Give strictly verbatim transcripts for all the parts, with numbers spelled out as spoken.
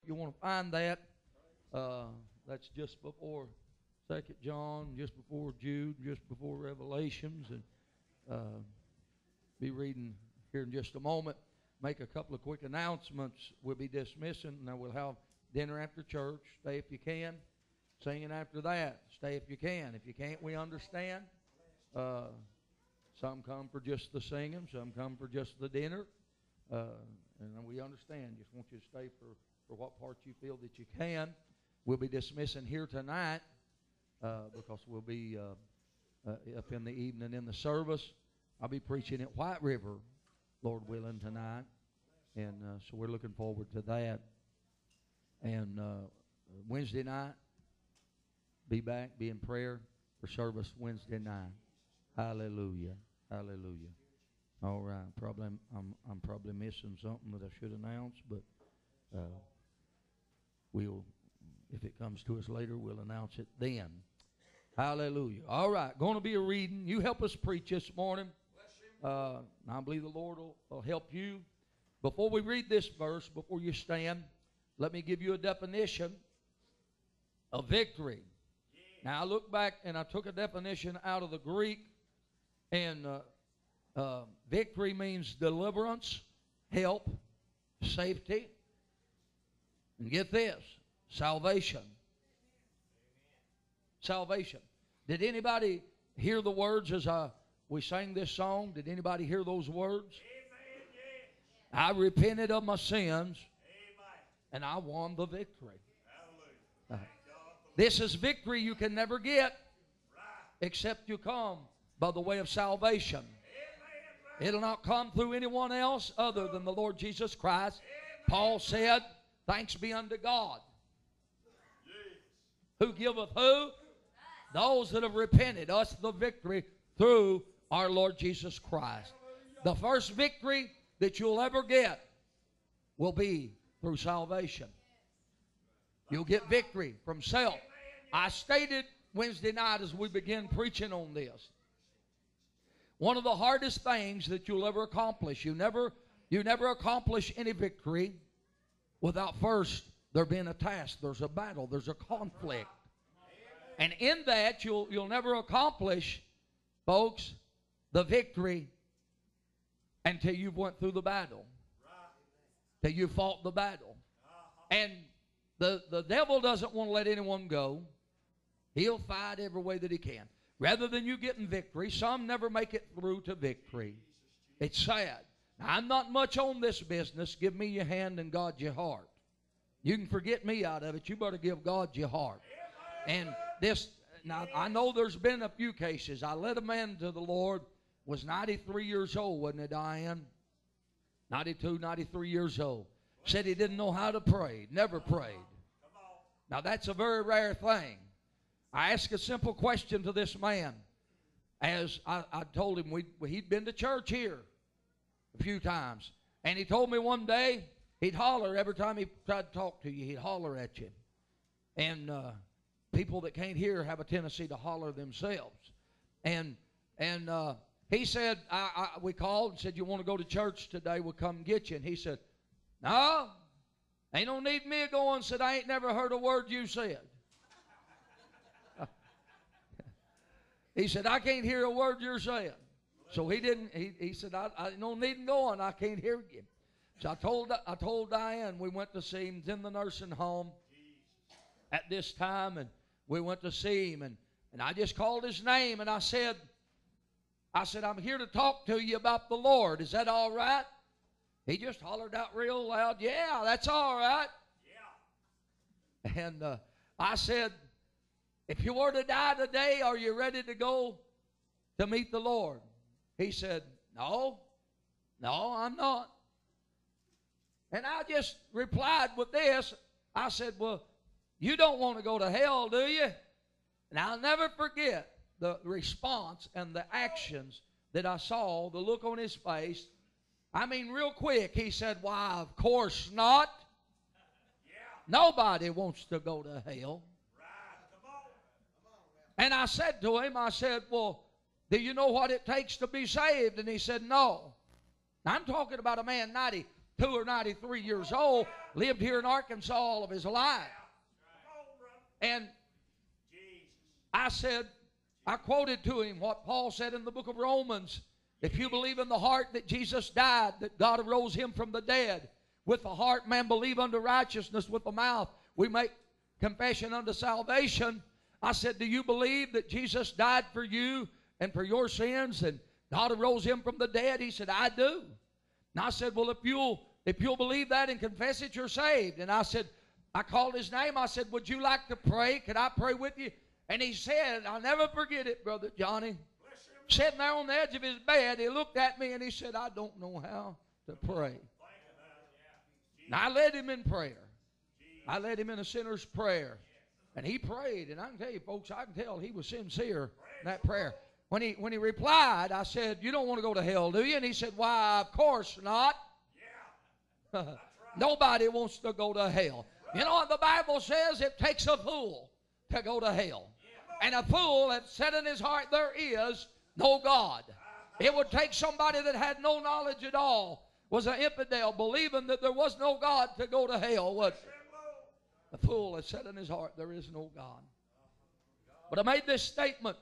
You want to find that. Uh, that's just before Second John, just before Jude, just before Revelations, and uh, be reading here in just a moment. Make a couple of quick announcements. We'll be dismissing. Now we'll have dinner after church. Stay if you can. Singing after that. Stay if you can. If you can't, we understand. Uh, some come for just the singing. Some come for just the dinner. Uh, and we understand. Just want you to stay for, for what part you feel that you can. We'll be dismissing here tonight uh, because we'll be uh, uh, up in the evening in the service. I'll be preaching at White River, Lord willing, tonight. And uh, so we're looking forward to that. And uh, Wednesday night, be back, be in prayer for service Wednesday night. Hallelujah. Hallelujah. All right. Probably I'm I'm probably missing something that I should announce, but uh, we'll, if it comes to us later, we'll announce it then. Hallelujah. All right. Going to be a reading. You help us preach this morning. Uh, I believe the Lord will, will help you. Before we read this verse, before you stand, let me give you a definition of victory. Now, I look back and I took a definition out of the Greek, and uh, uh, victory means deliverance, help, safety, and get this, salvation. Salvation. Did anybody hear the words as I, we sang this song? Did anybody hear those words? I repented of my sins, and I won the victory. Uh, this is victory you can never get except you come by the way of salvation. It'll not come through anyone else other than the Lord Jesus Christ. Paul said, thanks be unto God. Who giveth who? Those that have repented, us the victory through our Lord Jesus Christ. The first victory that you'll ever get will be through salvation. You'll get victory from self. I stated Wednesday night as we began preaching on this, one of the hardest things that you'll ever accomplish, you never, you never accomplish any victory without first there being a task. There's a battle. There's a conflict. And in that, you'll, you'll never accomplish, folks, the victory until you've went through the battle. Till you fought the battle. And the, the devil doesn't want to let anyone go. He'll fight every way that he can. Rather than you getting victory, some never make it through to victory. It's sad. Now, I'm not much on this business. Give me your hand and God your heart. You can forget me out of it. You better give God your heart. And this, now I know there's been a few cases. I led a man to the Lord, was ninety-three years old, wasn't it, Diane? ninety-two, ninety-three years old. Said he didn't know how to pray, never prayed. Now that's a very rare thing. I asked a simple question to this man as I, I told him we, he'd been to church here a few times. And he told me one day he'd holler every time he tried to talk to you. He'd holler at you. And uh, people that can't hear have a tendency to holler themselves. And and uh, he said, I, I, we called and said, you want to go to church today? We'll come get you. And he said, no, ain't no need me going. Said, I ain't never heard a word you said. He said, I can't hear a word you're saying. So he didn't, he, he said, I, I no need going. I can't hear you. So I told, I told Diane, we went to see him. He's in the nursing home at this time, and we went to see him, and, and I just called his name, and I said, I said, I'm here to talk to you about the Lord. Is that all right? He just hollered out real loud, yeah, that's all right. Yeah. And uh, I said, if you were to die today, are you ready to go to meet the Lord? He said, no, no, I'm not. And I just replied with this. I said, well, you don't want to go to hell, do you? And I'll never forget the response and the actions that I saw, the look on his face. I mean, real quick, he said, why, of course not. Yeah. Nobody wants to go to hell. And I said to him, I said, well, do you know what it takes to be saved? And he said, no. Now, I'm talking about a man ninety, ninety-two or ninety-three years old, lived here in Arkansas all of his life. And I said, I quoted to him what Paul said in the book of Romans. If you believe in the heart that Jesus died, that God arose him from the dead, with the heart man believe unto righteousness, with the mouth we make confession unto salvation. I said, do you believe that Jesus died for you and for your sins and God arose him from the dead? He said, I do. And I said, well, if you'll, if you'll believe that and confess it, you're saved. And I said, I called his name. I said, would you like to pray? Could I pray with you? And he said, I'll never forget it, Brother Johnny. Sitting there on the edge of his bed, he looked at me and he said, I don't know how to pray. And I led him in prayer. I led him in a sinner's prayer. And he prayed. And I can tell you, folks, I can tell he was sincere in that prayer. When he, when he replied, I said, you don't want to go to hell, do you? And he said, why, of course not. Nobody wants to go to hell. You know what the Bible says? It takes a fool to go to hell. And a fool that said in his heart, there is no God. It would take somebody that had no knowledge at all, was an infidel, believing that there was no God, to go to hell, was it? The fool that said in his heart, there is no God. But I made this statement.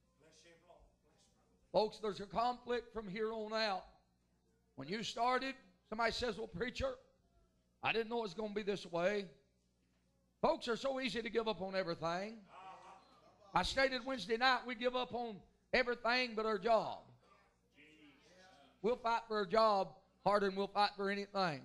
Folks, there's a conflict from here on out. When you started, somebody says, well, preacher, I didn't know it was going to be this way. Folks are so easy to give up on everything. I stated Wednesday night, we give up on everything but our job. We'll fight for a job harder than we'll fight for anything.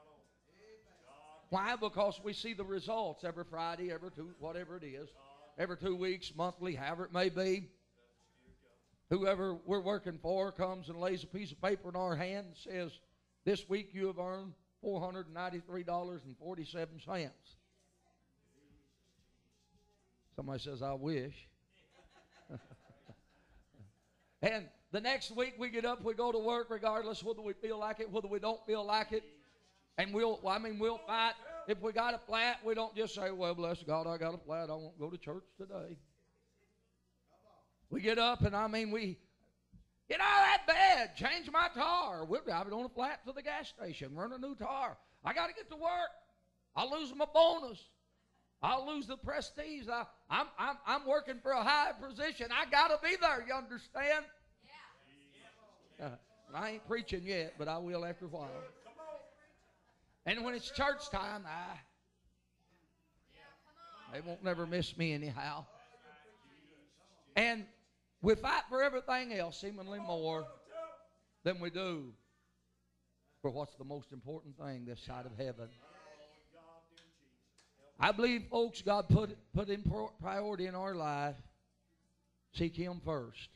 Why? Because we see the results every Friday, every two, whatever it is, every two weeks, monthly, however it may be. Whoever we're working for comes and lays a piece of paper in our hand and says, this week you have earned four hundred ninety-three dollars and forty-seven cents. Somebody says, I wish. And the next week we get up, we go to work regardless whether we feel like it, whether we don't feel like it. And we'll, I mean, we'll fight. If we got a flat, we don't just say, well, bless God, I got a flat. I won't go to church today. We get up and, I mean, we, get out of that bed, change my tire. We'll drive it on a flat to the gas station, run a new tire. I got to get to work. I'll lose my bonus. I'll lose the prestige. I, I'm, I'm, I'm working for a high position. I got to be there, you understand? Yeah. Uh, I ain't preaching yet, but I will after a while. And when it's church time, I, they won't never miss me anyhow. And we fight for everything else seemingly more than we do for what's the most important thing this side of heaven. I believe, folks, God put, put in priority in our life. Seek Him first.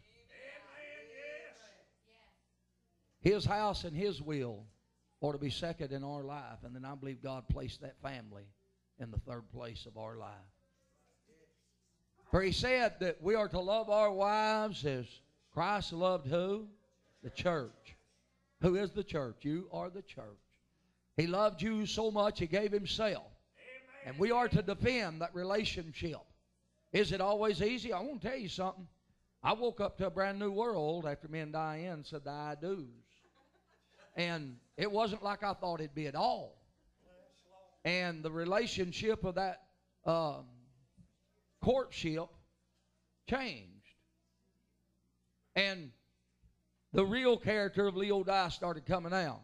His house and His will ought to be second in our life. And then I believe God placed that family in the third place of our life. For He said that we are to love our wives as Christ loved who? The church. Who is the church? You are the church. He loved you so much He gave Himself. And we are to defend that relationship. Is it always easy? I want to tell you something. I woke up to a brand new world after me and Diane said the I do's. And it wasn't like I thought it'd be at all. And the relationship of that um, courtship changed. And the real character of Leo Dye started coming out.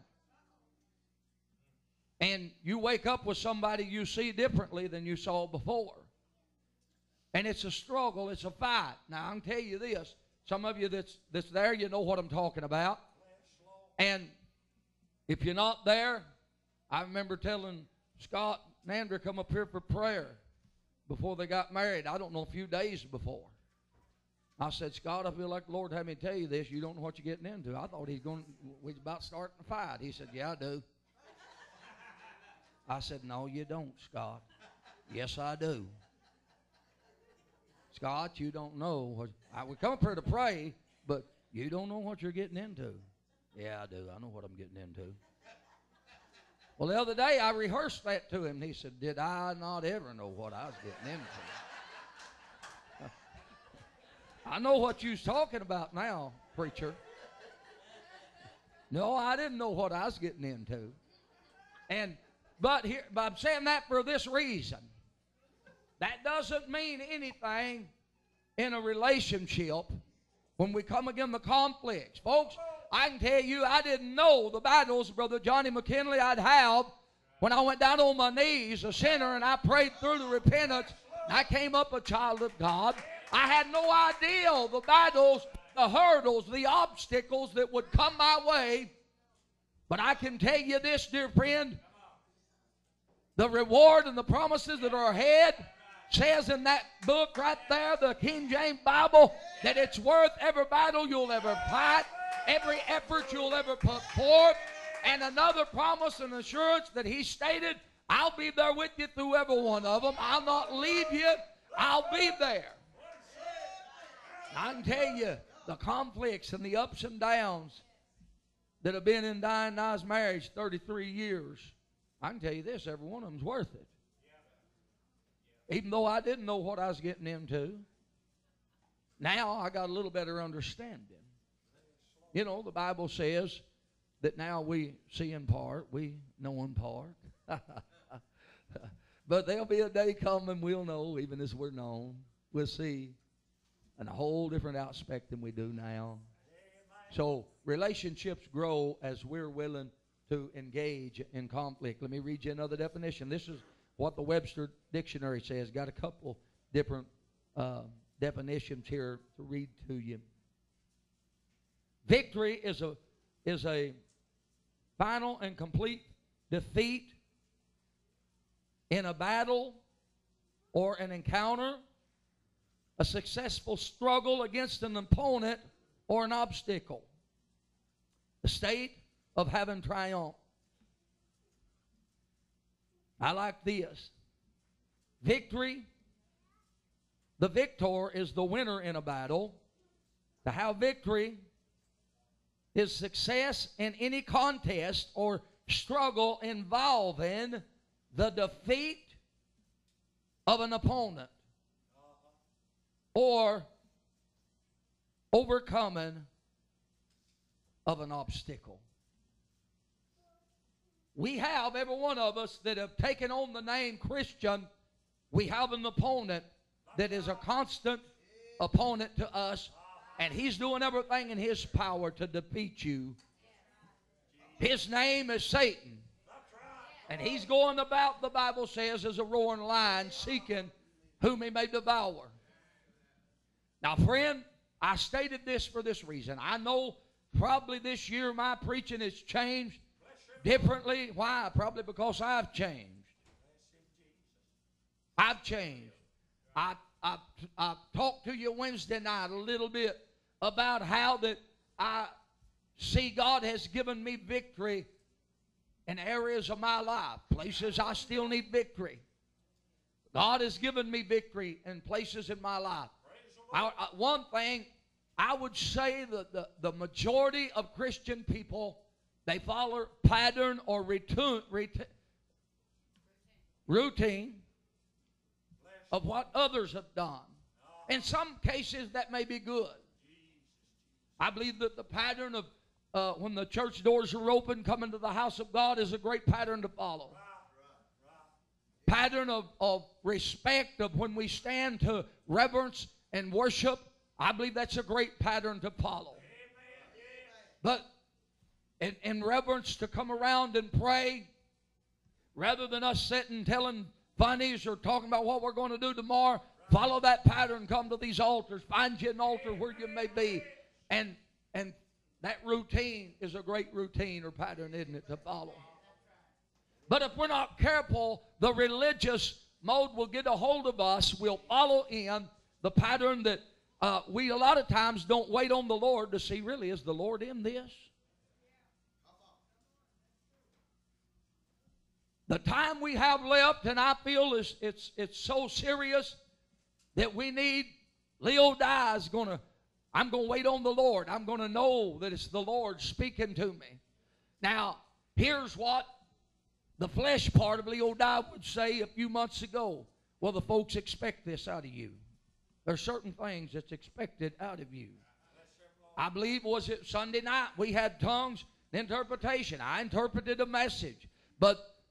And you wake up with somebody you see differently than you saw before. And it's a struggle. It's a fight. Now, I can tell you this. Some of you that's, that's there, you know what I'm talking about. And if you're not there, I remember telling Scott and Andrew come up here for prayer before they got married. I don't know, a few days before. I said, Scott, I feel like the Lord had me tell you this. You don't know what you're getting into. I thought he's going, we was about starting a fight. He said, yeah, I do. I said, no, you don't, Scott. Yes, I do. Scott, you don't know. What, I would come up here to pray, but you don't know what you're getting into. Yeah, I do. I know what I'm getting into. Well, the other day I rehearsed that to him. He said, did I not ever know what I was getting into? I know what you're talking about now, preacher. No, I didn't know what I was getting into. And but here, but I'm saying that for this reason. That doesn't mean anything in a relationship when we come against the conflicts. Folks, I can tell you, I didn't know the battles, Brother Johnny McKinley, I'd have when I went down on my knees, a sinner, and I prayed through the repentance. I came up a child of God. I had no idea the battles, the hurdles, the obstacles that would come my way. But I can tell you this, dear friend, the reward and the promises that are ahead says in that book right there, the King James Bible, that it's worth every battle you'll ever fight, every effort you'll ever put forth. And another promise and assurance that he stated, I'll be there with you through every one of them. I'll not leave you. I'll be there. I can tell you the conflicts and the ups and downs that have been in Diana's marriage thirty-three years. I can tell you this, every one of them's worth it. Even though I didn't know what I was getting into, now I got a little better understanding. You know, the Bible says that now we see in part, we know in part. But there'll be a day coming we'll know, even as we're known. We'll see in a whole different aspect than we do now. So relationships grow as we're willing to engage in conflict. Let me read you another definition. This is what the Webster Dictionary says. Got a couple different uh, definitions here to read to you. Victory is a is a final and complete defeat in a battle or an encounter, a successful struggle against an opponent or an obstacle, the state of having triumph. I like this. Victory, the victor is the winner in a battle. To have victory is success in any contest or struggle involving the defeat of an opponent or overcoming of an obstacle. We have, every one of us that have taken on the name Christian, we have an opponent that is a constant opponent to us, and he's doing everything in his power to defeat you. His name is Satan. And he's going about, the Bible says, as a roaring lion, seeking whom he may devour. Now, friend, I stated this for this reason. I know probably this year my preaching has changed differently. Why? Probably because I've changed. I've changed. I, I, I talked to you Wednesday night a little bit about how that I see God has given me victory in areas of my life, places I still need victory. God has given me victory in places in my life. I, I, one thing, I would say that the, the majority of Christian people, they follow pattern or routine, routine of what others have done. In some cases, that may be good. I believe that the pattern of uh, when the church doors are open, coming to the house of God is a great pattern to follow. Pattern of, of respect of when we stand to reverence and worship, I believe that's a great pattern to follow. But in, in reverence to come around and pray, rather than us sitting telling funnies or talking about what we're going to do tomorrow, follow that pattern, come to these altars, find you an altar where you may be. And, and that routine is a great routine or pattern, isn't it, to follow? But if we're not careful, the religious mode will get a hold of us. We'll follow in the pattern that uh, we a lot of times don't wait on the Lord to see, really, is the Lord in this? The time we have left, and I feel is it's it's so serious that we need, Leo Dye is going to, I'm going to wait on the Lord. I'm going to know that it's the Lord speaking to me. Now, here's what the flesh part of Leo Dye would say a few months ago. Well, the folks expect this out of you. There's certain things that's expected out of you. I believe, was it Sunday night, we had tongues interpretation. I interpreted a message. But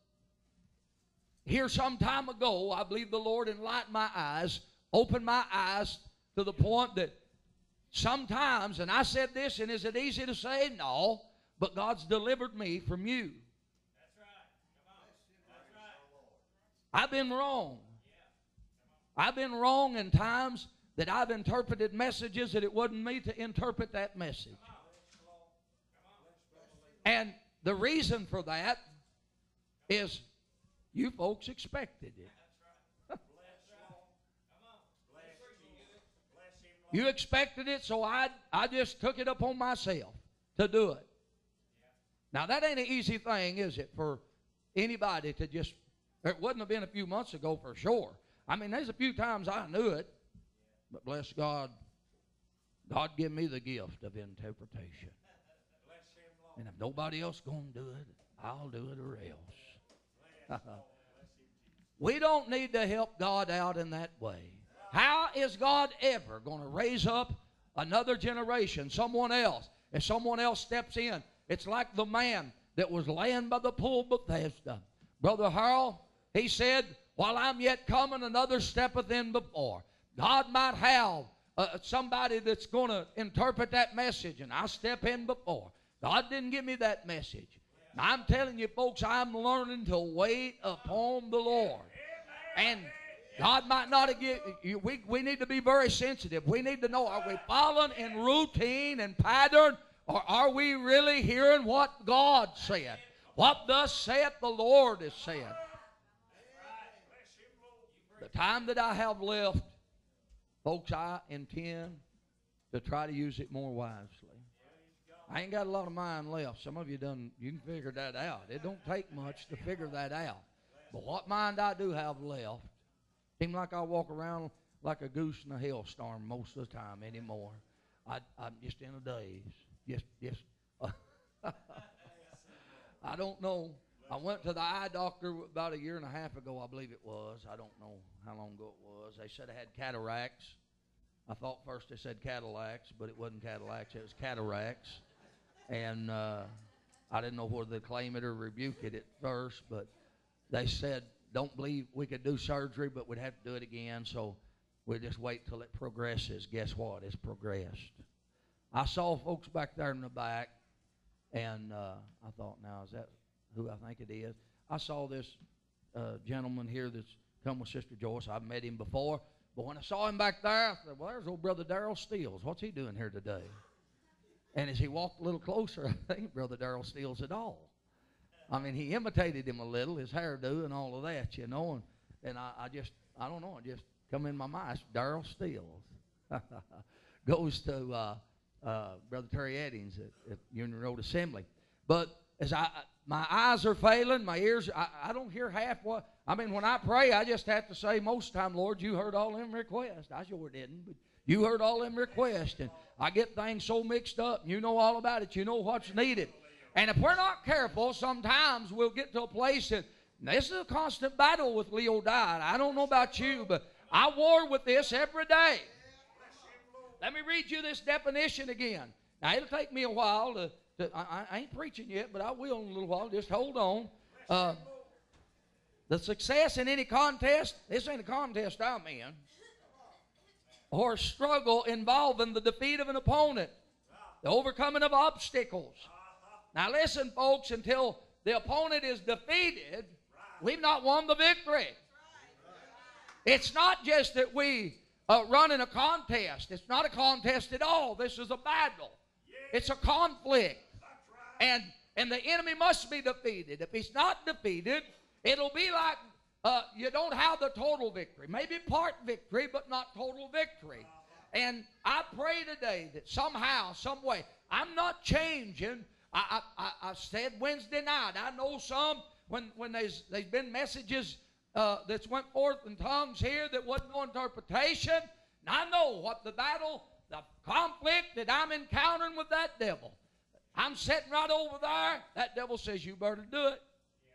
here some time ago, I believe the Lord enlightened my eyes, opened my eyes to the point that sometimes, and I said this, and is it easy to say? No, but God's delivered me from you. That's right. Come on. That's right. I've been wrong. I've been wrong in times that I've interpreted messages that it wasn't me to interpret that message. And the reason for that is you folks expected it. You expected it, so I, I just took it upon myself to do it. Now, that ain't an easy thing, is it, for anybody to just, it wouldn't have been a few months ago for sure. I mean, there's a few times I knew it, but bless God, God give me the gift of interpretation. And if nobody else going to do it, I'll do it or else. We don't need to help God out in that way. How is God ever going to raise up another generation, someone else? If someone else steps in, it's like the man that was laying by the pool of Bethesda. Brother Harold, he said, while I'm yet coming, another steppeth in before. God might have uh, somebody that's going to interpret that message, and I step in before. God didn't give me that message. Now, I'm telling you, folks, I'm learning to wait upon the Lord. And God might not have given you. We, we need to be very sensitive. We need to know, are we following in routine and pattern, or are we really hearing what God said? What thus saith the Lord is said. The time that I have left, folks, I intend to try to use it more wisely. I ain't got a lot of mine left. Some of you done, you can figure that out. It don't take much to figure that out. But what mind I do have left, seems like I walk around like a goose in a hailstorm most of the time anymore. I, I'm just in a daze. Just, just. I don't know. I went to the eye doctor about a year and a half ago, I believe it was. I don't know how long ago it was. They said I had cataracts. I thought first they said Cadillacs, but it wasn't Cadillacs. It was cataracts. And uh, I didn't know whether to claim it or rebuke it at first, but they said, don't believe we could do surgery, but we'd have to do it again, so we'll just wait till it progresses. Guess what? It's progressed. I saw folks back there in the back, and uh, I thought, now, is that who I think it is? I saw this uh, gentleman here that's come with Sister Joyce. I've met him before, but when I saw him back there, I said, well, there's old Brother Darrell Steels. What's he doing here today? And as he walked a little closer, I think Brother Darrell Steels at all. I mean, he imitated him a little, his hairdo and all of that, you know, and, and I, I just, I don't know, it just come in my mind. It's Darrell Steels. Goes to uh, uh, Brother Terry Eddings at, at Union Road Assembly. But as I, my eyes are failing, my ears, I, I don't hear half what, I mean, when I pray, I just have to say most of the time, Lord, you heard all them requests. I sure didn't, but you heard all them requests, and I get things so mixed up, and you know all about it. You know what's needed. And if we're not careful, sometimes we'll get to a place that, this is a constant battle with Leo died. I don't know about you, but I war with this every day. Let me read you this definition again. Now, it'll take me a while to, to I, I ain't preaching yet, but I will in a little while. Just hold on. Uh, the success in any contest, this ain't a contest I'm in, or struggle involving the defeat of an opponent, the overcoming of obstacles. Now listen, folks, until the opponent is defeated, we've not won the victory. It's not just that we uh, run in a contest. It's not a contest at all. This is a battle. It's a conflict. And, and the enemy must be defeated. If he's not defeated, it'll be like uh, you don't have the total victory. Maybe part victory, but not total victory. And I pray today that somehow, some way, I'm not changing. I, I, I said Wednesday night, I know some, when, when there's, there's been messages uh, that's went forth in tongues here that wasn't no interpretation. And I know what the battle, the conflict that I'm encountering with that devil. I'm sitting right over there. That devil says, you better do it.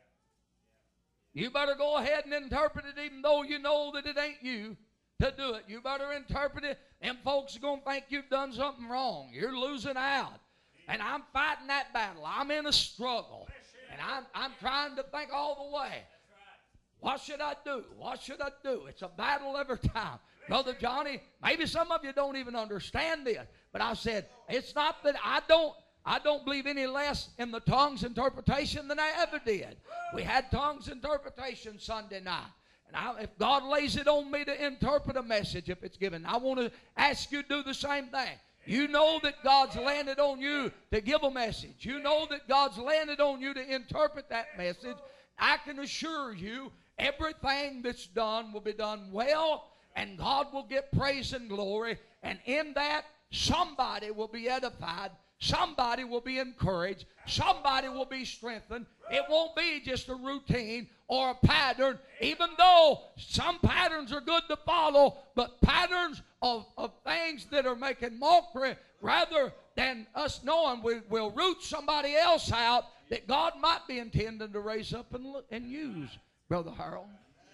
You better go ahead and interpret it even though you know that it ain't you to do it. You better interpret it. Them folks are going to think you've done something wrong. You're losing out. And I'm fighting that battle. I'm in a struggle. And I'm, I'm trying to think all the way. What should I do? What should I do? It's a battle every time. Brother Johnny, maybe some of you don't even understand this, but I said, it's not that I don't I don't believe any less in the tongues interpretation than I ever did. We had tongues interpretation Sunday night. And I, if God lays it on me to interpret a message, if it's given, I want to ask you to do the same thing. You know that God's landed on you to give a message. You know that God's landed on you to interpret that message. I can assure you everything that's done will be done well, and God will get praise and glory. And in that, somebody will be edified. Somebody will be encouraged. Somebody will be strengthened. It won't be just a routine or a pattern, even though some patterns are good to follow, but patterns of, of things that are making mockery, rather than us knowing we will root somebody else out that God might be intending to raise up and, and use, Brother Harold.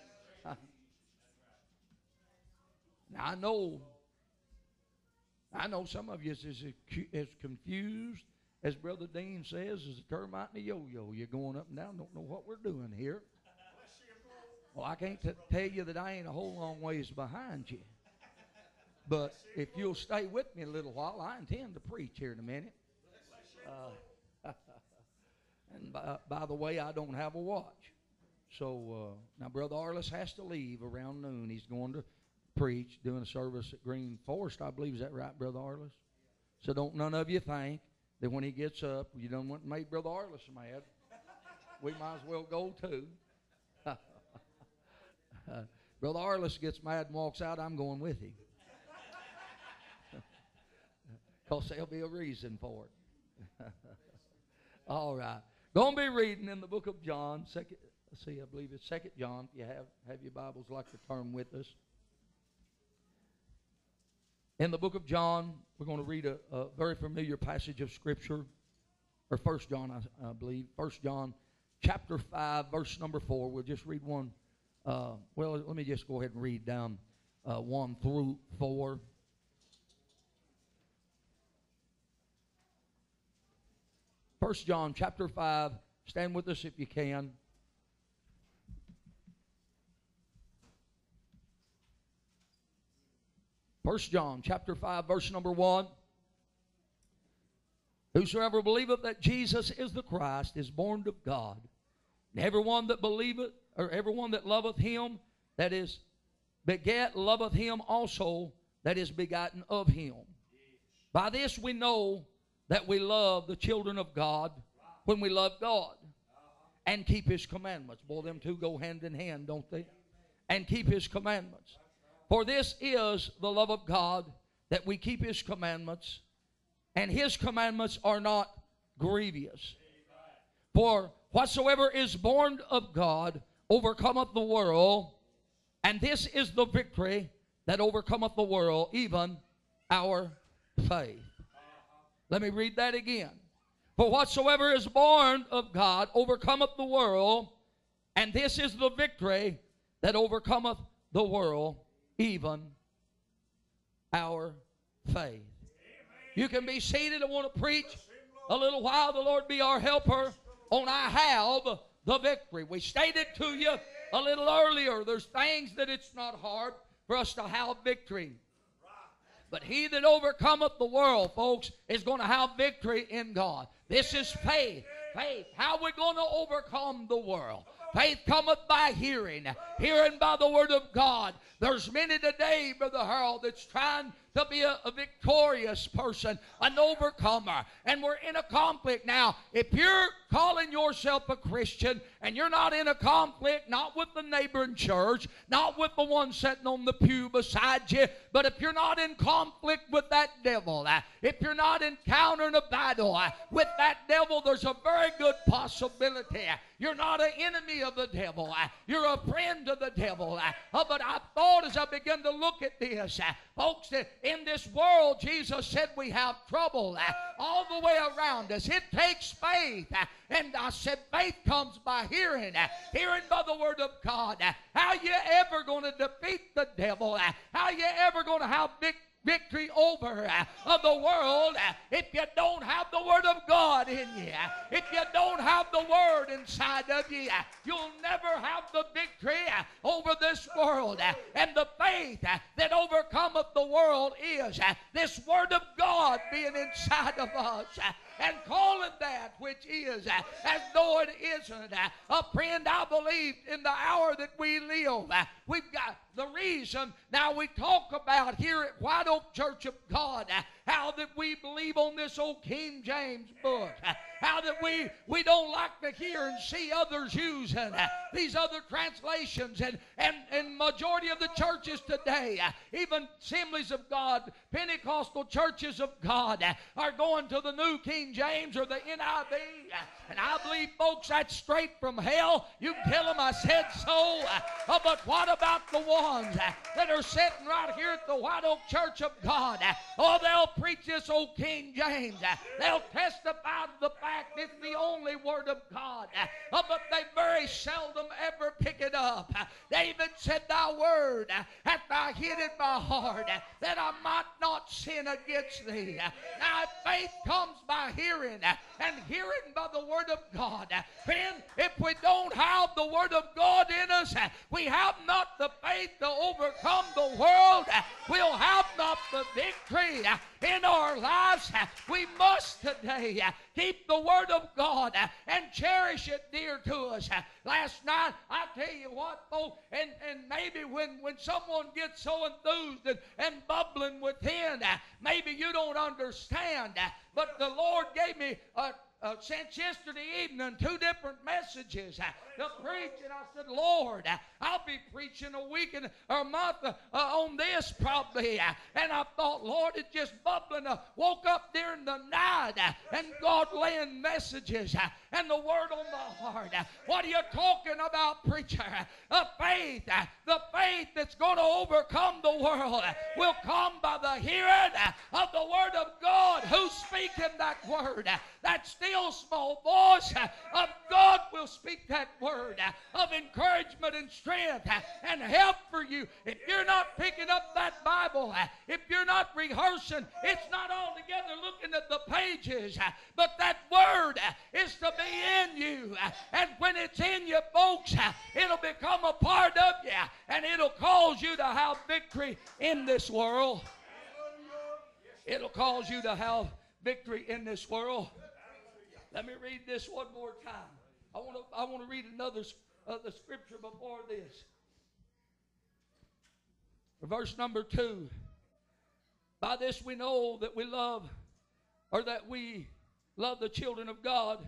Now, I know I know some of you is as, as confused as Brother Dean says as a termite and a yo-yo. You're going up and down, don't know what we're doing here. Well, I can't t- tell you that I ain't a whole long ways behind you. But if you'll stay with me a little while, I intend to preach here in a minute. Uh, and by, by the way, I don't have a watch. So uh, now Brother Arliss has to leave around noon. He's going to preach, doing a service at Green Forest, I believe. Is that right, Brother Arliss? So don't none of you think that when he gets up, you don't want to make Brother Arliss mad. We might as well go too. uh, Brother Arliss gets mad and walks out, I'm going with him. Because there'll be a reason for it. All right. Going to be reading in the book of John. Second, let's see, I believe it's Second John. If you have, have your Bibles, like to turn with us. In the book of John, we're going to read a, a very familiar passage of Scripture, or First John, I, I believe. First John, chapter five, verse number four. We'll just read one. Uh, well, let me just go ahead and read down uh, one through four. First John, chapter five. Stand with us if you can. First John chapter five, verse number one. Whosoever believeth that Jesus is the Christ is born of God. And everyone that believeth, or everyone that loveth him, that is begat, loveth him also that is begotten of him. By this we know that we love the children of God, when we love God and keep his commandments. Boy, them two go hand in hand, don't they? And keep his commandments. For this is the love of God, that we keep his commandments, and his commandments are not grievous. For whatsoever is born of God overcometh the world, and this is the victory that overcometh the world, even our faith. Let me read that again. For whatsoever is born of God overcometh the world, and this is the victory that overcometh the world, even our faith. You can be seated. I want to preach a little while. The Lord be our helper on I have the victory. We stated to you a little earlier, there's things that it's not hard for us to have victory. But he that overcometh the world, folks, is going to have victory in God. This is faith. Faith. How are we going to overcome the world? Faith cometh by hearing, hearing by the word of God. There's many today, Brother Harold, that's trying to be a, a victorious person, an overcomer, and we're in a conflict. Now, if you're calling yourself a Christian and you're not in a conflict, not with the neighboring church, not with the one sitting on the pew beside you, but if you're not in conflict with that devil, uh, if you're not encountering a battle uh, with that devil, there's a very good possibility uh, you're not an enemy of the devil. Uh, you're a friend of the devil. Uh, uh, but I thought as I began to look at this, uh, folks, that in this world, Jesus said we have trouble uh, all the way around us. It takes faith. Uh, and I said faith comes by hearing, uh, hearing by the word of God. Uh, how you ever going to defeat the devil? Uh, how you ever going to have victory? victory over uh, the world uh, if you don't have the Word of God in you. If you don't have the Word inside of you, uh, you'll never have the victory uh, over this world. Uh, and the faith uh, that overcometh the world is uh, this Word of God being inside of us. Uh, and calling that which is uh, as though it isn't. Uh, a friend, I believe in the hour that we live, uh, we've got the reason now we talk about here at White Oak Church of God, uh, how that we believe on this old King James book, uh, how that we, we don't like to hear and see others using uh, these other translations, and, and, and majority of the churches today, uh, even Assemblies of God, Pentecostal churches of God, uh, are going to the New King James or the N I V, uh, and I believe, folks, that's straight from hell. You can tell them I said so, uh, but what about the ones uh, that are sitting right here at the White Oak Church of God? Uh, oh, they'll preach this old King James. Uh, they'll testify to the fact it's the only Word of God, uh, uh, but they very seldom ever pick it up. Uh, David said, thy word uh, hath thou hid in my heart, uh, that I might not sin against thee. Uh, now, faith comes by hearing, uh, and hearing by the Word of God. Uh, friend, if we don't have the Word of God in us, uh, we have not the faith to overcome the world. Uh, we'll have not the victory uh, in our lives. Uh, we must today uh, keep the Word of God uh, and cherish it dear to us. Uh, last night, I tell you what, folks, and, and maybe when, when someone gets so enthused and, and bubbling within, uh, maybe you don't understand, uh, but the Lord gave me a Uh, since yesterday evening, two different messages uh, to preach, and I said, Lord, uh, I'll be preaching a week and, or a month uh, uh, on this probably, uh, and I thought, Lord, it's just bubbling. Uh, woke up during the night, uh, and God laying messages uh, and the Word on the heart. Uh, what are you talking about, preacher? Uh, faith, uh, the faith that's going to overcome the world uh, will come by the hearing uh, of the Word of God. Who's speaking that Word? Uh, that still small voice uh, of God will speak that word uh, of encouragement and strength uh, and help for you. If you're not picking up that Bible, uh, if you're not rehearsing, it's not all together looking at the pages, uh, but that word uh, is to be in you. Uh, and when it's in you, folks, uh, it'll become a part of you, and it'll cause you to have victory in this world. It'll cause you to have victory in this world. Let me read this one more time. I want to I want to read another uh, the scripture before this. Verse number two. By this we know that we love, or that we love the children of God,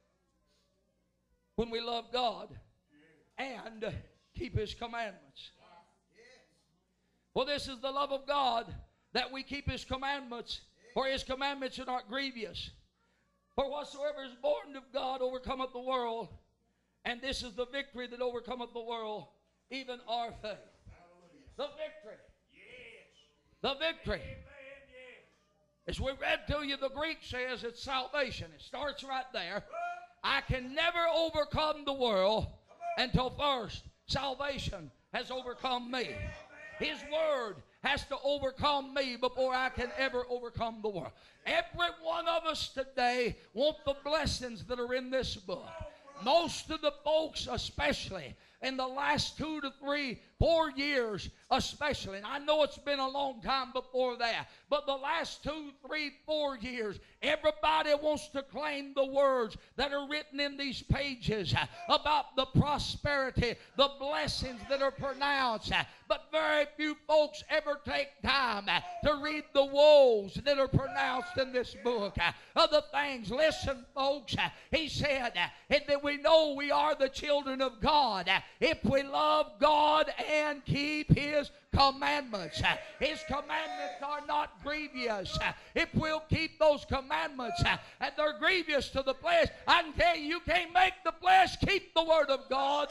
when we love God and keep His commandments. Well, this is the love of God, that we keep His commandments, for His commandments are not grievous. For whatsoever is born of God overcometh the world, and this is the victory that overcometh the world, even our faith. The victory. The victory. As we read to you, the Greek says it's salvation. It starts right there. I can never overcome the world until first salvation has overcome me. His Word has to overcome me before I can ever overcome the world. Every one of us today want the blessings that are in this book. Most of the folks, especially in the last two to three, four years especially, and I know it's been a long time before that, but the last two, three, four years, everybody wants to claim the words that are written in these pages about the prosperity, the blessings that are pronounced, but very few folks ever take time to read the woes that are pronounced in this book. Other things, listen, folks, he said that we know we are the children of God if we love God and keep His commandments. His commandments are not grievous. If we'll keep those commandments, and they're grievous to the flesh, I can tell you, you can't make the flesh keep the Word of God.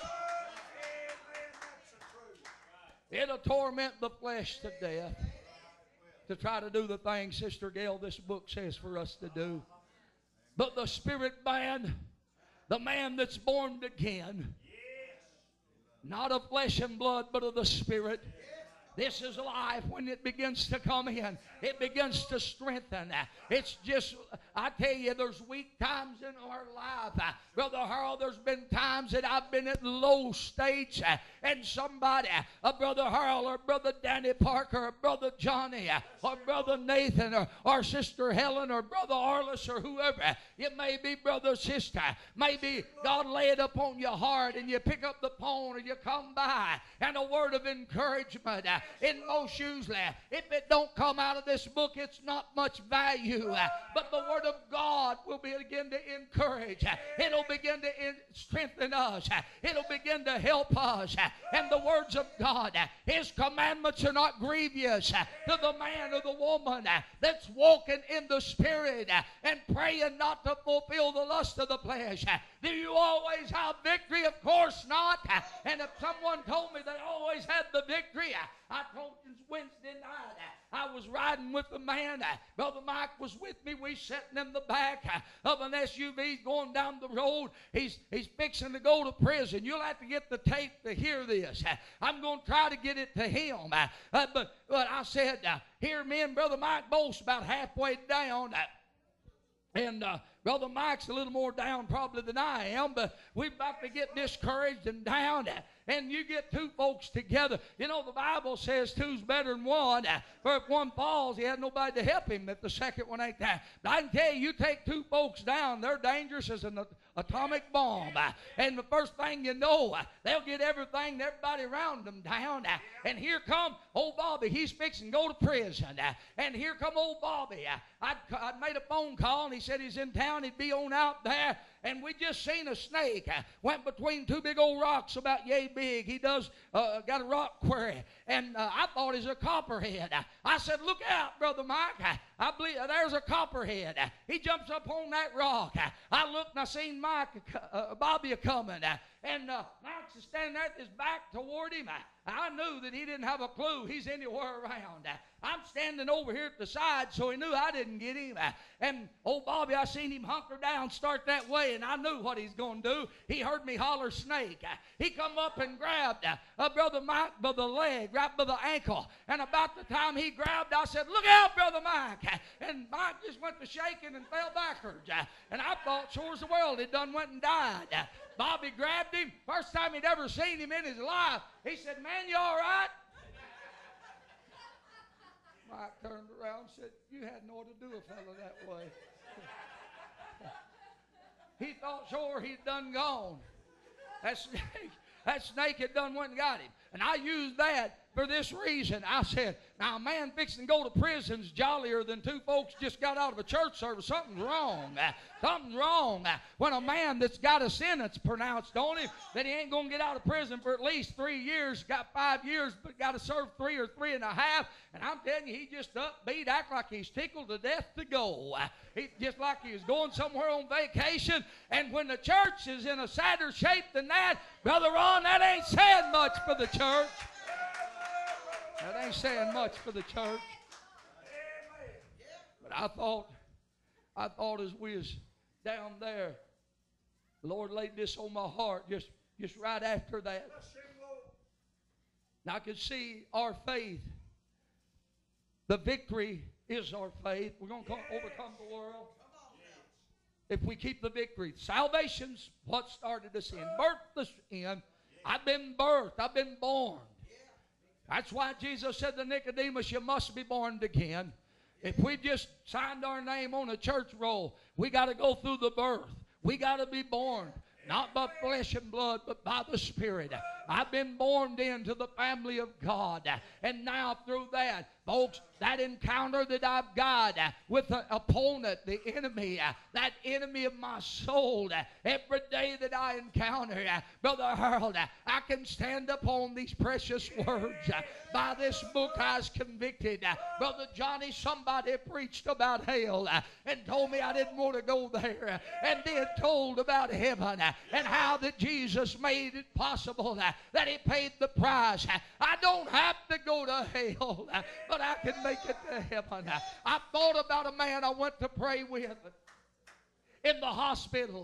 It'll torment the flesh to death to try to do the things, Sister Gail, this book says for us to do. But the spirit man, the man that's born again, not of flesh and blood, but of the Spirit, This is life when it begins to come in. It begins to strengthen. It's just, I tell you, there's weak times in our life. Brother Harold, there's been times that I've been at low stage, and somebody, uh, Brother Harold or Brother Danny Parker or Brother Johnny or Brother Nathan or, or Sister Helen or Brother Arliss or whoever, it may be brother or sister, maybe God lay it upon your heart and you pick up the phone or you come by and a word of encouragement. Uh, in most usually, if it don't come out of this book, it's not much value. Uh, but the Word of God will begin to encourage. Uh, it'll begin to in- strengthen us. Uh, it'll begin to help us. Uh, and the words of God, uh, His commandments are not grievous uh, to the man or the woman uh, that's walking in the Spirit uh, and praying not to fulfill the lust of the flesh. Uh, do you always have victory? Of course not. Uh, and if someone told me they always had the victory, uh, I told you Wednesday night, uh, I was riding with a man. Uh, Brother Mike was with me. We sitting in the back uh, of an S U V going down the road. He's, he's fixing to go to prison. You'll have to get the tape to hear this. Uh, I'm going to try to get it to him. Uh, uh, but, but I said, uh, here me and Brother Mike both about halfway down. Uh, and uh, Brother Mike's a little more down probably than I am, but we're about to get discouraged and down. Uh, and you get two folks together. You know, the Bible says two's better than one. Uh, for if one falls, he had nobody to help him if the second one ain't there. But I can tell you, you take two folks down, they're dangerous as an atomic bomb. Uh, and the first thing you know, uh, they'll get everything and everybody around them down. Uh, and here come old Bobby. He's fixing to go to prison. Uh, and here come old Bobby. Uh, I'd, I'd made a phone call, and he said he's in town. He'd be on out there. And we just seen a snake. Uh, went between two big old rocks about yay big. He does uh, got a rock quarry. And uh, I thought it was a copperhead. Uh, I said, look out, Brother Mike. Uh, I believe uh, there's a copperhead. Uh, he jumps up on that rock. Uh, I looked and I seen Mike, uh, Bobby coming. Uh, and uh, Mike's standing there with his back toward him. Uh, I knew that he didn't have a clue he's anywhere around. Uh, I'm standing over here at the side, so he knew I didn't get him. Uh, and old Bobby, I seen him hunker down, start that way, and I knew what he's going to do. He heard me holler snake. Uh, he come up and grabbed uh, uh, Brother Mike by the leg, right by the ankle. And about the time he grabbed, I said, look out, Brother Mike. Uh, and Mike just went to shaking and fell backwards. Uh, and I thought, sure as the world, he done went and died. Uh, Bobby grabbed him. First time he'd ever seen him in his life. He said, man, you all right? Mike turned around and said, you had no to do a fellow that way. He thought sure he'd done gone. That snake, that snake had done went and got him. And I used that for this reason. I said, now a man fixing to go to prison's jollier than two folks just got out of a church service. Something's wrong. Uh, something's wrong. Uh, when a man that's got a sentence pronounced on him that he ain't going to get out of prison for at least three years, got five years, but got to serve three or three and a half. And I'm telling you, he just upbeat, act like he's tickled to death to go. Uh, he, just like he was going somewhere on vacation. And when the church is in a sadder shape than that, Brother Ron, that ain't saying much for the church. That ain't saying much for the church. But I thought, I thought as we was down there, the Lord laid this on my heart just, just right after that. And I could see our faith. The victory is our faith. We're going to overcome the world if we keep the victory. Salvation's what started us in. Birthed us in. I've been birthed. I've been born. That's why Jesus said to Nicodemus, you must be born again. If we just signed our name on a church roll, we got to go through the birth. We got to be born, not by flesh and blood, but by the Spirit. I've been born into the family of God. And now through that, folks, that encounter that I've got uh, with the opponent, the enemy, uh, that enemy of my soul, uh, every day that I encounter, uh, Brother Harold, uh, I can stand upon these precious words. Uh, by this book I was convicted. Uh, Brother Johnny, somebody preached about hell uh, and told me I didn't want to go there, uh, and then told about heaven uh, and how that Jesus made it possible, uh, that He paid the price. Uh, I don't have to go to hell, uh, but I can make it to heaven. I thought about a man I went to pray with in the hospital, uh,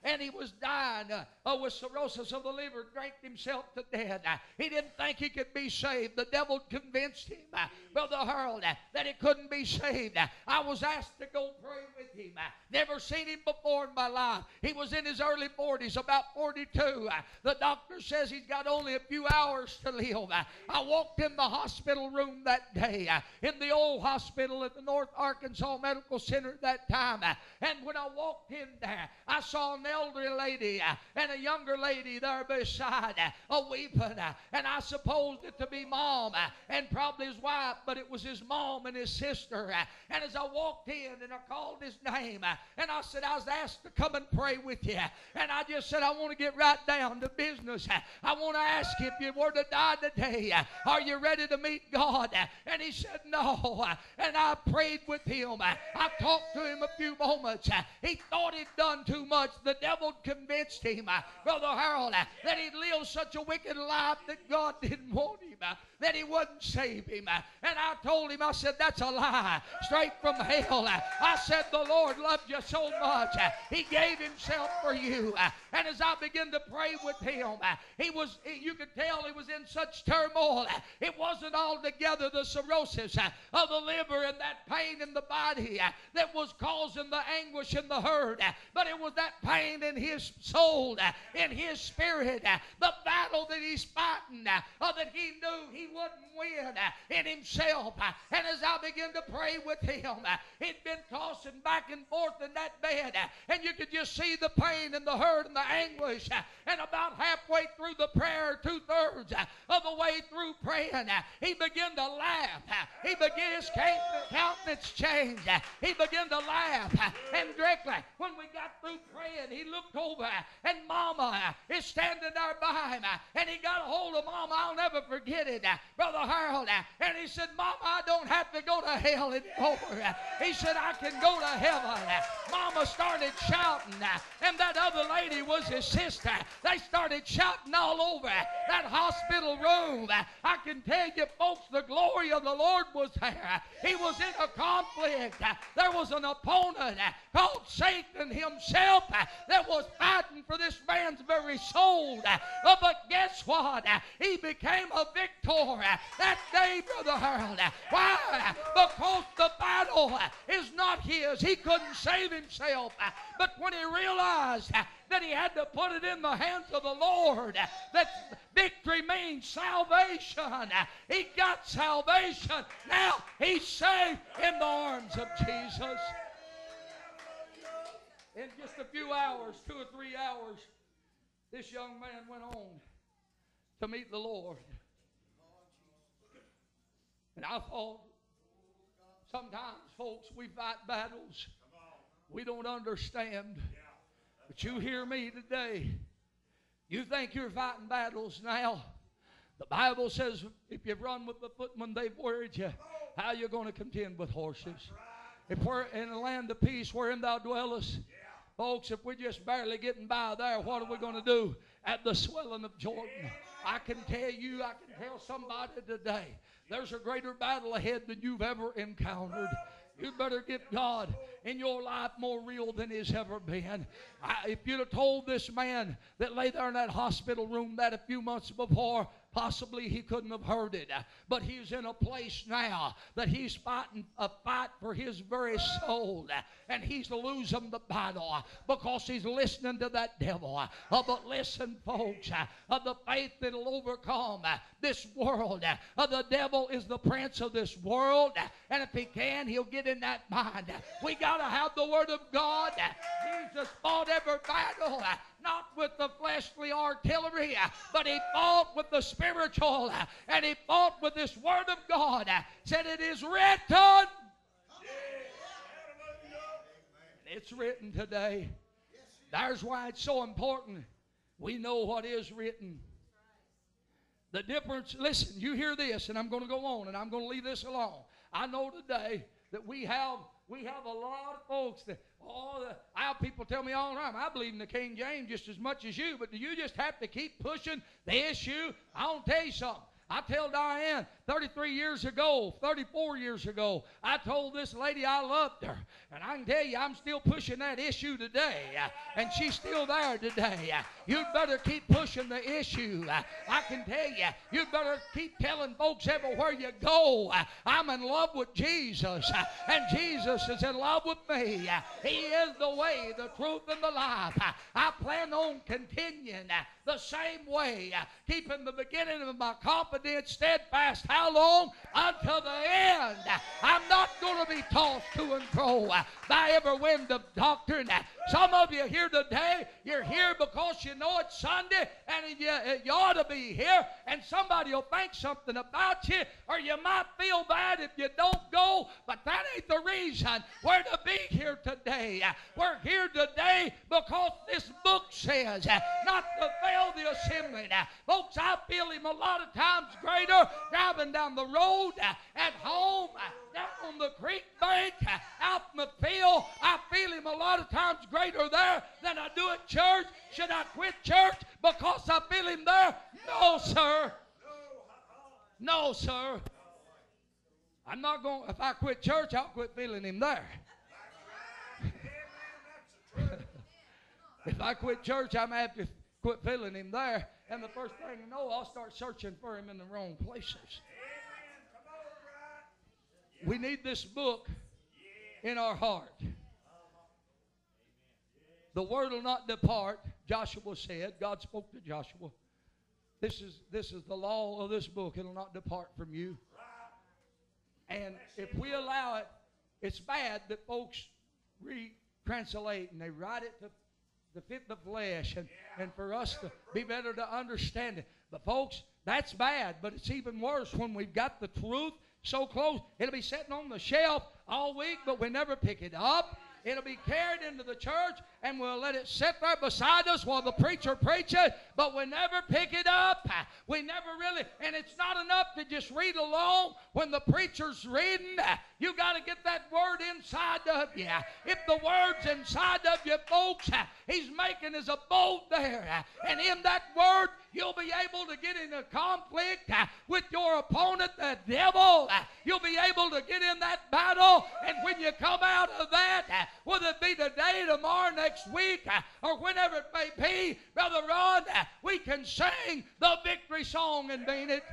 and he was dying uh, uh, with cirrhosis of the liver, drank himself to death. Uh, he didn't think he could be saved. The devil convinced him, uh, Brother Harold, uh, that he couldn't be saved. Uh, I was asked to go pray with him. Uh, never seen him before in my life. He was in his early forties, about forty-two. Uh, the doctor says he's got only a few hours to live. Uh, I walked in the hospital room that day, uh, in the old hospital at the North Arkansas Medical Center at that time. Uh, and when I walked in there, I saw an elderly lady uh, and a younger lady there beside, uh, a weeping. Uh, and I supposed it to be Mom uh, and probably his wife, but it was his mom and his sister. Uh, and as I walked in and I called his name, uh, and I said, I was asked to come and pray with you. And I just said, I want to get right down to business. Uh, I want to ask you, if you were to die today, uh, are you ready to meet God? Uh, and he said, no. Uh, and I prayed with him. Uh, I talked to him a few moments. Uh, he thought he'd done too much. The devil convinced him, uh, Brother Harold, uh, that he'd lived such a wicked life that God didn't want him, uh, that he wouldn't save him. Uh, and I told him, I said, that's a lie, straight from hell. Uh, I said, the Lord loved you so much. Uh, he gave himself for you. Uh, and as I began to pray with him, uh, he was, he, you could tell he was in such turmoil. Uh, it wasn't altogether the cirrhosis uh, of the liver and that pain in the body uh, that was causing the anguish in the hurt, uh, but it was that pain in his soul, uh, in his spirit, uh, the battle that he's fighting, uh, uh, that he knew he wouldn't win uh, in himself. Uh, and as I began to pray with him, uh, he'd been tossing back and forth in that bed, uh, and you could just see the pain and the hurt and the anguish. Uh, and about halfway through the prayer, two-thirds uh, of the way through praying, uh, he began to laugh. Uh, he began, his countenance changed. Uh, he began to laugh. Uh, and directly when we got through praying, he looked over, uh, and Mama uh, is standing there by him. Uh, and he got a hold of Mama. I'll never forget it, uh, Brother Harold. Uh, and he said, Mama, I don't have to go to hell anymore. Uh, he said, I can go to heaven. Uh, Mama started shouting, uh, and that other lady was his sister. They started shouting all over uh, that hospital room. Uh, I can tell you, folks, the glory of the Lord was there. Uh, he was in a conflict. Uh, there was an opponent uh, called Satan himself uh, that was fighting for this man's very soul. Uh, uh, but guess what? Uh, he became a victor uh, that day, Brother Harold. Uh, why? Uh, because the battle uh, is not his. He couldn't save himself. Uh, but when he realized uh, that he had to put it in the hands of the Lord, uh, that victory means salvation. Uh, he got salvation. Now he's safe in the arms of Jesus. In just a few hours, two or three hours, this young man went on to meet the Lord. And I thought, sometimes, folks, we fight battles we don't understand. But you hear me today. You think you're fighting battles now. The Bible says if you've run with the footmen, they've worried you. How are you going to contend with horses? If we're in a land of peace wherein thou dwellest, folks, if we're just barely getting by there, what are we going to do at the swelling of Jordan? I can tell you, I can tell somebody today, there's a greater battle ahead than you've ever encountered. You better get God in your life more real than He's ever been. I, if you'd have told this man that lay there in that hospital room that a few months before, possibly he couldn't have heard it. But he's in a place now that he's fighting a fight for his very soul. And he's losing the battle because he's listening to that devil. Uh, but listen, folks, uh, the faith that will overcome uh, this world. Uh, the devil is the prince of this world. Uh, and if he can, he'll get in that mind. Uh, we got to have the Word of God. Uh, Jesus fought every battle. Uh, not with the fleshly artillery, uh, but he fought with the spiritual, uh, and he fought with this Word of God. Uh, said it is written. It's written today. There's why it's so important. We know what is written. The difference, listen, you hear this, and I'm going to go on, and I'm going to leave this alone. I know today that we have we have a lot of folks that, oh, the, our people tell me all the time, I believe in the King James just as much as you, but do you just have to keep pushing the issue? I want to tell you something. I tell Diane, thirty-three years ago, thirty-four years ago, I told this lady I loved her. And I can tell you, I'm still pushing that issue today. And she's still there today. You'd better keep pushing the issue. I can tell you, you'd better keep telling folks everywhere you go, I'm in love with Jesus. And Jesus is in love with me. He is the way, the truth, and the life. I plan on continuing the same way, keeping the beginning of my confidence steadfast. How long? Until the end. I'm not going to be tossed to and fro by every wind of doctrine. Some of you here today, you're here because you know it's Sunday and you, you ought to be here, and somebody will think something about you, or you might feel bad if you don't go, but that ain't the reason we're to be here today. We're here today because this book says not to fail the assembly. Folks, I feel him a lot of times greater driving down the road, at home, down on the creek bank, out in the field. I feel him a lot of times greater there than I do at church. Should I quit church because I feel him there? No, sir. No, sir. I'm not going, if I quit church, I'll quit feeling him there. If I quit church, I'm have to quit feeling him there. And the first thing you know, I'll start searching for him in the wrong places. We need this book in our heart. The word will not depart, Joshua said. God spoke to Joshua. This is, this is the law of this book. It will not depart from you. And if we allow it, it's bad that folks retranslate and they write it to, to fit the flesh and, and for us to be better to understand it. But folks, that's bad. But it's even worse when we've got the truth so close. It'll be sitting on the shelf all week, but we never pick it up. It'll be carried into the church, and we'll let it sit there beside us while the preacher preaches, but we never pick it up. We never really, and it's not enough to just read along when the preacher's reading. You got to get that word inside of you. If the word's inside of you, folks, he's making his abode there. And in that word, you'll be able to get into conflict with your opponent, the devil. You'll be able to get in that battle, and when you come out of that, whether it be today, tomorrow, next week, or whenever it may be, Brother Ron, we can sing the victory song and mean it.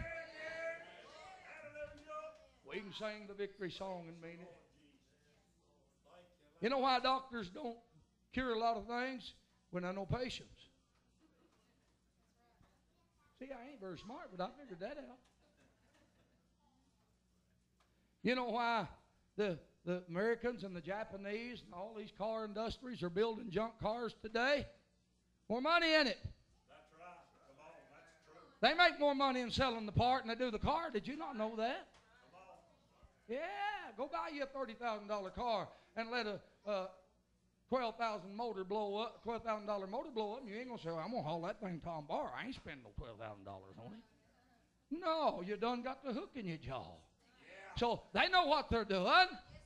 We can sing the victory song and mean it. You know why doctors don't cure a lot of things? When I know patients. See, I ain't very smart, but I figured that out. You know why the, the Americans and the Japanese and all these car industries are building junk cars today? More money in it. That's right. Come on, that's true. They make more money in selling the part than they do the car. Did you not know that? Come on. Yeah, go buy you a thirty thousand dollar car and let a uh, twelve thousand motor blow up, twelve thousand dollar motor blow up, and you ain't gonna say, well, I'm gonna haul that thing Tom Bar. I ain't spending no twelve thousand dollars on it. No, you done got the hook in your jaw. Yeah. So they know what they're doing.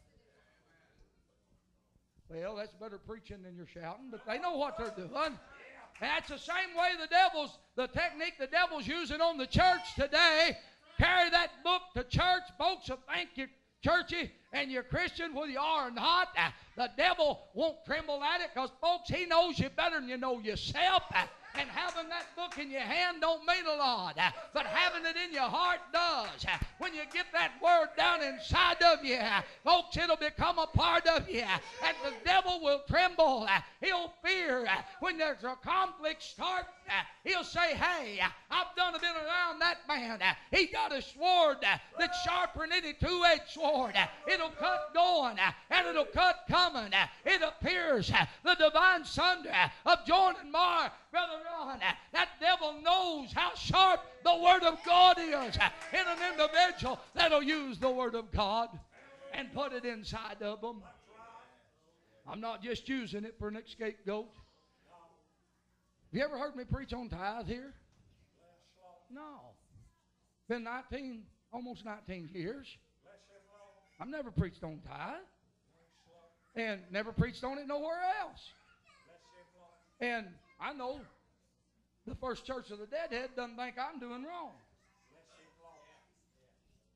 Well, that's better preaching than you're shouting, but they know what they're doing. And that's the same way the devil's, the technique the devil's using on the church today. Carry that book to church. Folks will think you're churchy and you're Christian, whether you are or not. Uh, the devil won't tremble at it because, folks, he knows you better than you know yourself. Uh, and having that book in your hand don't mean a lot. Uh, but having it in your heart does. Uh, when you get that word down inside of you, uh, folks, it'll become a part of you. Uh, and the devil will tremble. Uh, he'll fear. Uh, when there's a conflict start, uh, he'll say, hey, uh, I've done a bit around that man. Uh, he got a sword uh, that's sharper than any two-edged sword. Uh, it'll cut going, uh, and it'll cut coming. Uh, it appears uh, the divine sunder uh, of joint and mar. Brother Ron, uh, that devil knows how sharp the Word of God is uh, in an individual that'll use the Word of God and put it inside of them. I'm not just using it for an scapegoat. Have you ever heard me preach on tithe here? No. Been nineteen, almost nineteen years. I've never preached on tithe. And never preached on it nowhere else. And I know the First Church of the Deadhead doesn't think I'm doing wrong.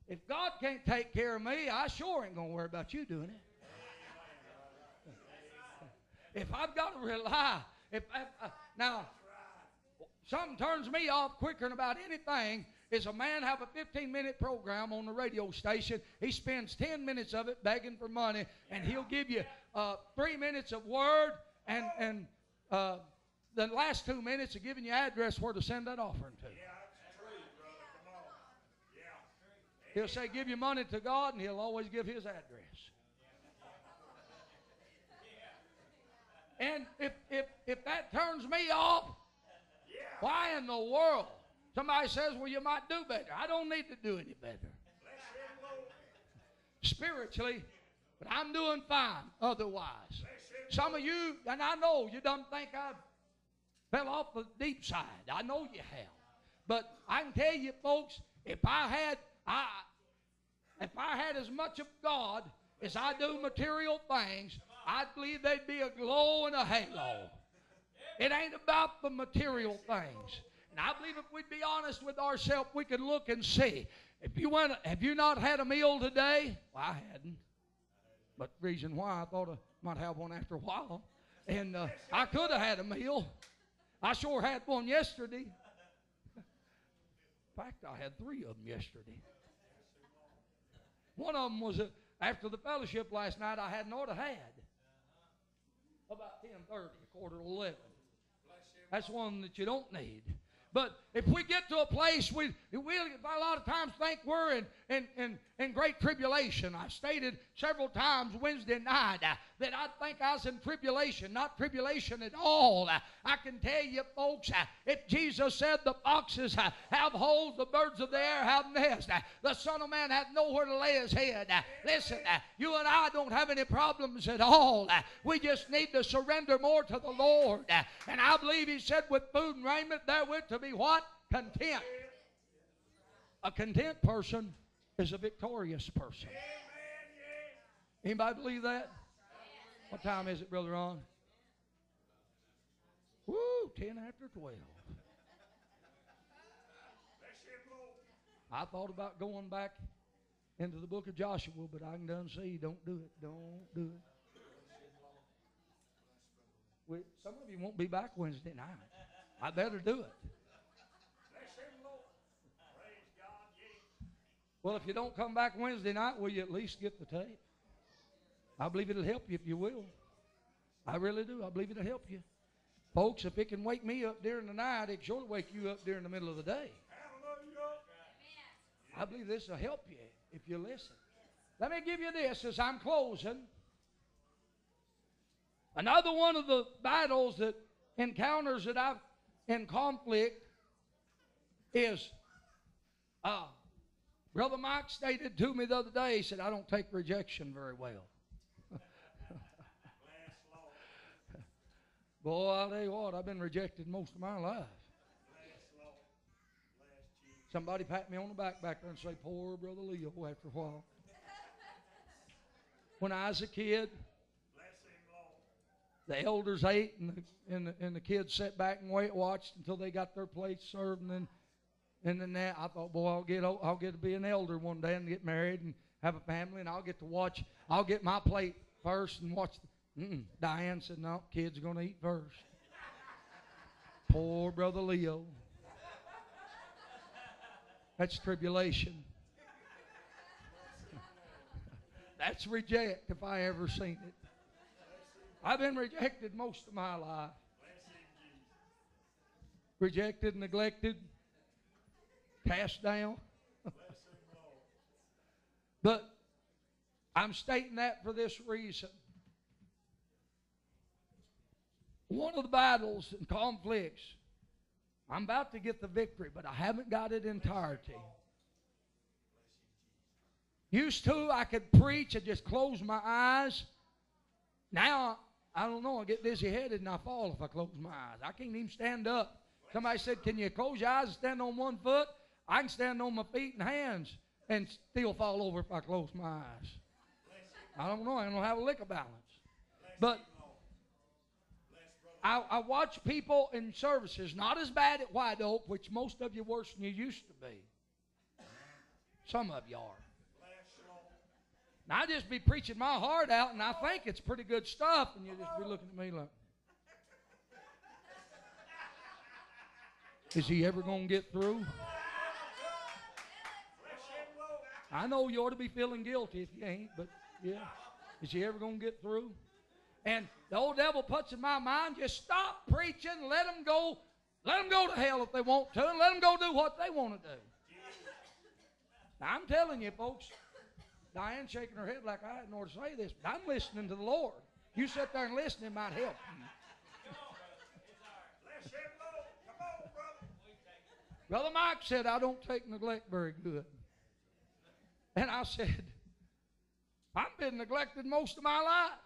If God can't take care of me, I sure ain't going to worry about you doing it. If I've got to rely, if I, uh, now, something turns me off quicker than about anything is a man have a fifteen minute program on the radio station. He spends ten minutes of it begging for money, and he'll give you uh, three minutes of word, and, and uh, the last two minutes of giving you address where to send that offering to. He'll say, give your money to God, and he'll always give his address. And if, if, if that turns me off, why in the world? Somebody says, well, you might do better. I don't need to do any better. Spiritually, but I'm doing fine otherwise. Some of you, and I know you don't think I fell off the deep side. I know you have. But I can tell you, folks, if I had I if I had as much of God as I do material things, I believe there'd be a glow and a halo. It ain't about the material things. And I believe if we'd be honest with ourselves, we could look and see. If you went, have you not had a meal today? Well, I hadn't. But the reason why, I thought I might have one after a while. And uh, I could have had a meal. I sure had one yesterday. In fact, I had three of them yesterday. One of them was uh, after the fellowship last night I hadn't ought to had. About ten thirty, a quarter to eleven. That's one that you don't need. But if we get to a place, we, we a lot of times think we're in, in, in, in great tribulation. I stated several times Wednesday night uh, that I think I was in tribulation, not tribulation at all. Uh, I can tell you, folks, uh, if Jesus said the foxes uh, have holes, the birds of the air have nests, uh, the Son of Man hath nowhere to lay his head. Uh, listen, uh, you and I don't have any problems at all. Uh, we just need to surrender more to the Lord. Uh, and I believe he said with food and raiment therewith to be what? Content. A content person is a victorious person. Anybody believe that? What time is it, Brother Ron? Woo, ten after twelve. I thought about going back into the book of Joshua, but I can done see, don't do it, don't do it. We, some of you won't be back Wednesday night. I better do it. Well, if you don't come back Wednesday night, will you at least get the tape? I believe it'll help you if you will. I really do. I believe it'll help you. Folks, if it can wake me up during the night, it can surely wake you up during the middle of the day. I believe this will help you if you listen. Let me give you this as I'm closing. Another one of the battles that encounters that I've in conflict is uh, Brother Mike stated to me the other day, he said, I don't take rejection very well. Boy, I'll tell you what, I've been rejected most of my life. Somebody pat me on the back back there and say, poor Brother Leo after a while. When I was a kid, the elders ate and the, and the, and the kids sat back and wait, watched until they got their plates served. And then, and then that, I thought, boy, I'll get, I'll get to be an elder one day and get married and have a family, and I'll get to watch. I'll get my plate first and watch. The, mm-mm. Diane said, no, kids are going to eat first. Poor Brother Leo. That's tribulation. That's reject if I ever seen it. I've been rejected most of my life. Rejected, neglected, cast down. But I'm stating that for this reason. One of the battles and conflicts, I'm about to get the victory, but I haven't got it in entirety. Used to, I could preach and just close my eyes. Now, I don't know, I get dizzy-headed and I fall if I close my eyes. I can't even stand up. Somebody said, can you close your eyes and stand on one foot? I can stand on my feet and hands and still fall over if I close my eyes. I don't know, I don't have a lick of balance. But I, I watch people in services, not as bad at White Oak, which most of you worse than you used to be. Some of you are. Now, I just be preaching my heart out, and I think it's pretty good stuff, and you just be looking at me like, is he ever going to get through? I know you ought to be feeling guilty if you ain't, but yeah. Is he ever going to get through? And the old devil puts in my mind, just stop preaching, let them go, let them go to hell if they want to, and let them go do what they want to do. Now, I'm telling you, folks, Diane's shaking her head like I hadn't ought to say this, but I'm listening to the Lord. You sit there and listen, it might help. Brother Mike said, I don't take neglect very good. And I said, I've been neglected most of my life.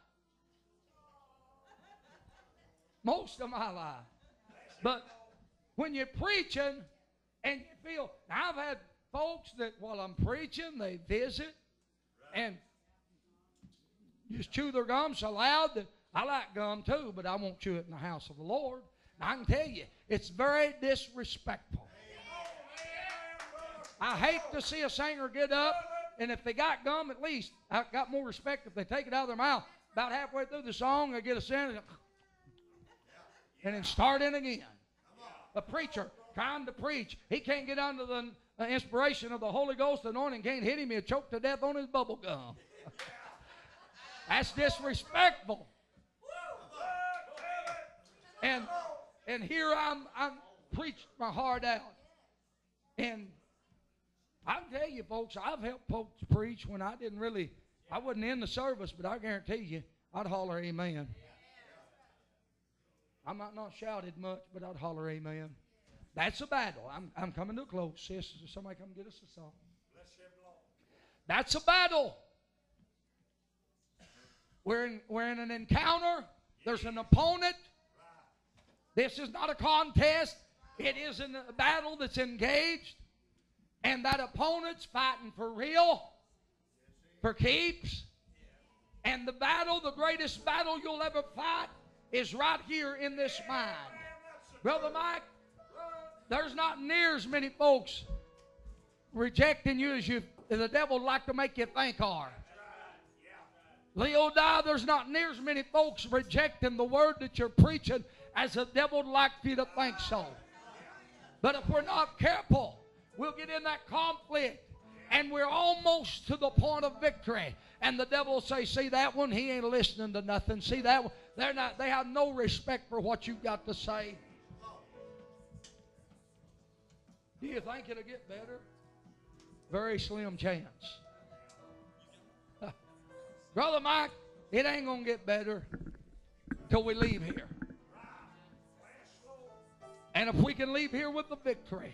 Most of my life. But when you're preaching and you feel, now I've had folks that while I'm preaching, they visit and just chew their gum so loud that I like gum too, but I won't chew it in the house of the Lord. And I can tell you, it's very disrespectful. I hate to see a singer get up, and if they got gum, at least I got more respect if they take it out of their mouth. About halfway through the song, they get a sentence and then start in again. A preacher trying to preach, he can't get under the uh, inspiration of the Holy Ghost anointing, can't hit him, he'll choke to death on his bubble gum. That's disrespectful. And and here I'm I'm preaching my heart out. And I can tell you, folks, I've helped folks preach when I didn't really, I wasn't in the service, but I guarantee you, I'd holler amen. I might not shout it much, but I'd holler amen. That's a battle. I'm, I'm coming to a close, sis. Somebody come get us a song. That's a battle. We're in, we're in an encounter. There's an opponent. This is not a contest. It is a battle that's engaged. And that opponent's fighting for real, for keeps. And the battle, the greatest battle you'll ever fight, is right here in this mind. Brother Mike, there's not near as many folks rejecting you as you, as the devil would like to make you think are. Leodi, there's not near as many folks rejecting the word that you're preaching as the devil would like for you to think so. But if we're not careful, we'll get in that conflict, and we're almost to the point of victory. And the devil will say, see that one? He ain't listening to nothing. See that one? They're not, they have no respect for what you've got to say. Do you think it'll get better? Very slim chance. Brother Mike, it ain't going to get better till we leave here. And if we can leave here with the victory,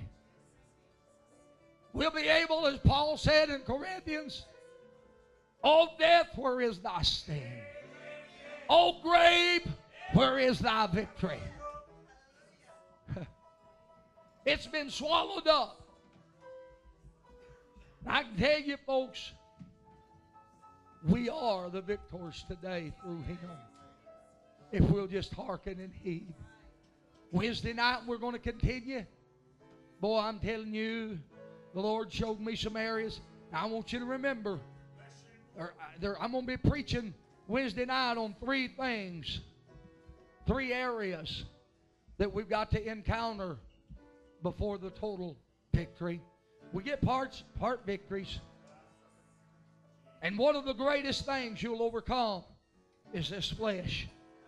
we'll be able, as Paul said in Corinthians, O death, where is thy sting? O grave, where is thy victory? It's been swallowed up. I can tell you, folks, we are the victors today through him, if we'll just hearken and heed. Wednesday night, we're going to continue. Boy, I'm telling you, the Lord showed me some areas. Now, I want you to remember, or, there, I'm going to be preaching Wednesday night on three things, three areas that we've got to encounter before the total victory. We get parts, part victories. And one of the greatest things you'll overcome is this flesh.